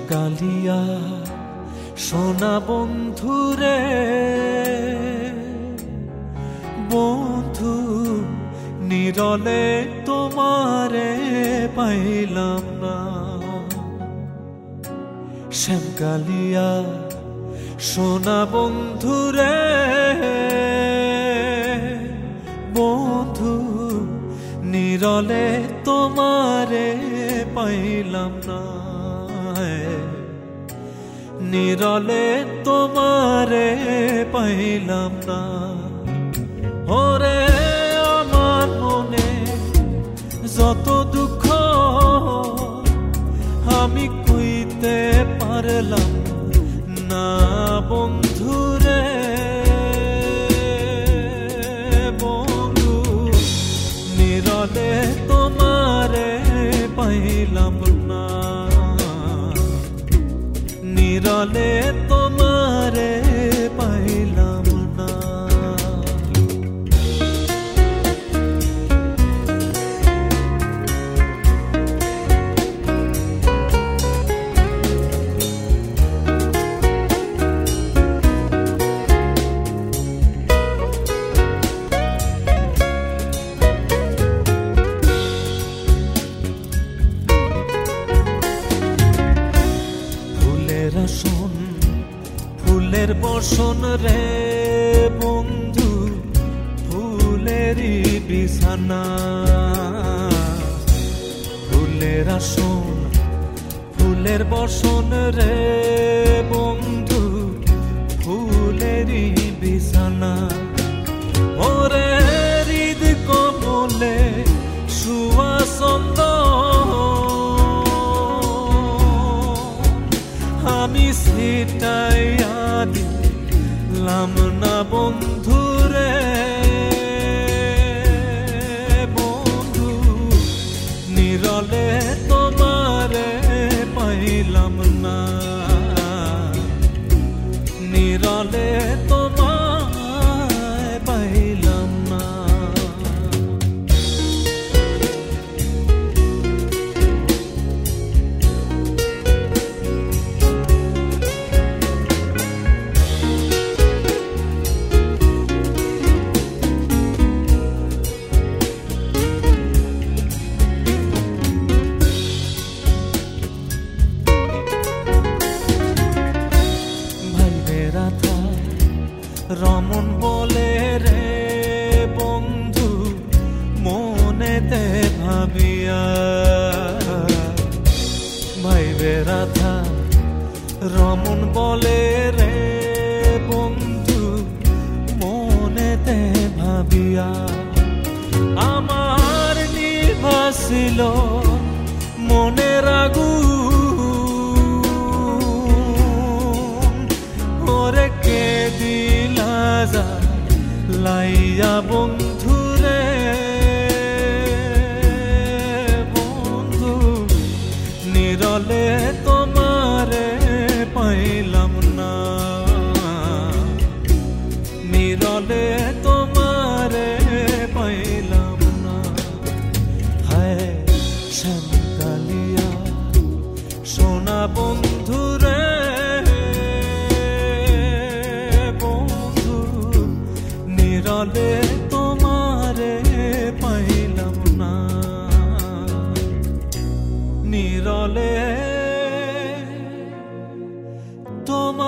শ্যামকালিয়া সোনা বন্ধুরে বন্ধু নিরলে তোমারে পাইলাম না। শ্যামকালিয়া সোনা বন্ধুরে বন্ধু নিরলে তোমারে পাইলাম না। নিরলে তোমারে পাইলাম না। ওরে আমার মনে যত দুঃখ আমি কইতে পারলাম না বন্ধুরে বন্ধু নিরলে তোমারে পাইলাম না। নিরলে তোমারে পাইলাম না। ফুলের বসন রে বন্ধু ফুলেরই বিছানা। ফুলের আসন ফুলের বসন রে বন্ধু ফুলেরই বিছানা। ওরে হৃদ কমলে সুবাসন্দ আমি সেটাইয়া দিলাম না বন্ধুরে বন্ধু নিরলে তোমারে পাইলাম না। নিরলে তোমায় পাইলাম না। রমন বলে রে বন্ধু মনেতে ভাবিয়া ভাইবে রাধা। রমন বলে রে বন্ধু মনেতে ভাবিয়া আমার নিভাছিল মনের আগুন। ওরে কে দিলা যা লাইয়া বন্ধুরে বন্ধু নিরলে তোমারে পাইলাম না। নিরলে তোমারে পাইলাম না। হায় শ্যামকালিয়া সোনা বন্ধুরে নিরলে তোমারে পাইলাম না। নিরলে তোমারে